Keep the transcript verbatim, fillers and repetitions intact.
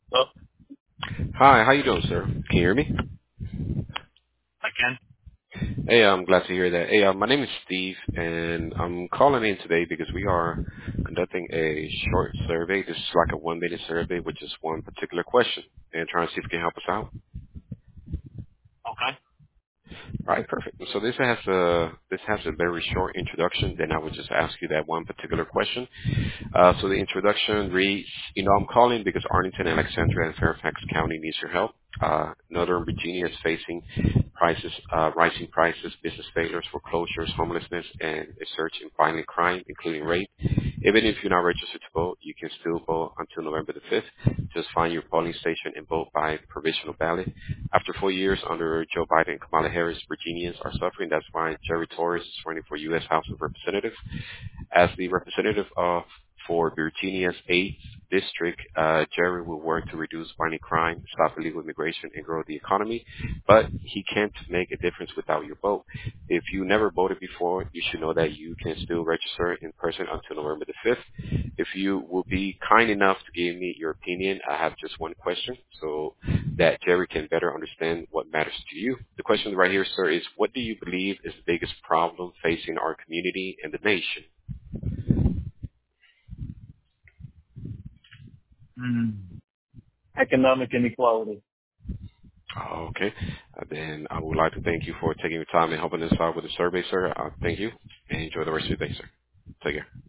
Oh, Hi, how you doing, sir? Can you hear me? I can. Hey, I'm glad to hear that. Hey, uh, my name is Steve, and I'm calling in today because we are conducting a short survey. This is like a one-minute survey with just one particular question, and trying to see if you can help us out. Okay. All right, perfect. So this has a this has a very short introduction. Then I would just ask you that one particular question. Uh, so the introduction reads, you know, I'm calling because Arlington, Alexandria, and Fairfax County needs your help. Uh, Northern Virginia is facing prices, uh, rising prices, business failures, foreclosures, homelessness, and a surge in violent crime, including rape. Even if you're not registered to vote, you can still vote until November the fifth. Just find your polling station and vote by provisional ballot. After four years under Joe Biden and Kamala Harris, Virginians are suffering. That's why Jerry Torres is running for U S House of Representatives. As the representative of for Virginia's eighth district, uh, Jerry will work to reduce violent crime, stop illegal immigration, and grow the economy. But he can't make a difference without your vote. If you never voted before, you should know that you can still register in person until November the fifth. If you will be kind enough to give me your opinion, I have just one question so that Jerry can better understand what matters to you. The question right here, sir, is what do you believe is the biggest problem facing our community and the nation? Hmm. Economic inequality. Oh, okay. Uh, then I would like to thank you for taking your time and helping us out with the survey, sir. Uh, thank you, and enjoy the rest of your day, sir. Take care.